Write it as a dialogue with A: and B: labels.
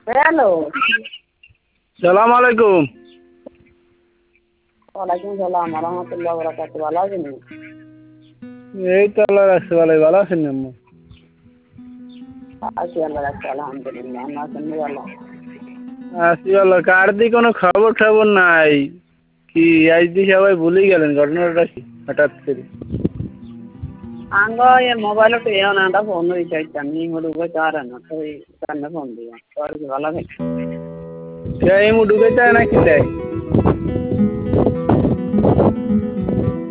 A: Hello.
B: সালাম আলাইকুম।
A: ওয়ালাইকুম সালাম রহমতুল্লাহ বরকাতুহু। ভালো আছেন?
B: এই তো আল্লাহ রাখছে ভালোই। ভালো আছেন আম্মা?
A: আছি আল্লাহ রাখছে আলহামদুলিল্লাহ। আমরা আছেন ভালো?
B: আছি ভালো। কার দি কোনো খবর টবর নাই। কি আজ দি সবাই ভুলেই গেলেন, ঘটনাটা কি হঠাৎ করে?
A: আঙ্গ এ মোবাইল তো এও না ফোন রিচার্জ আমি ঢুকে চার না তো কান্না ফোন দিয়া তোর কি ভালো নেই?
B: এই মু ঢুকে চায় না কি দেয়?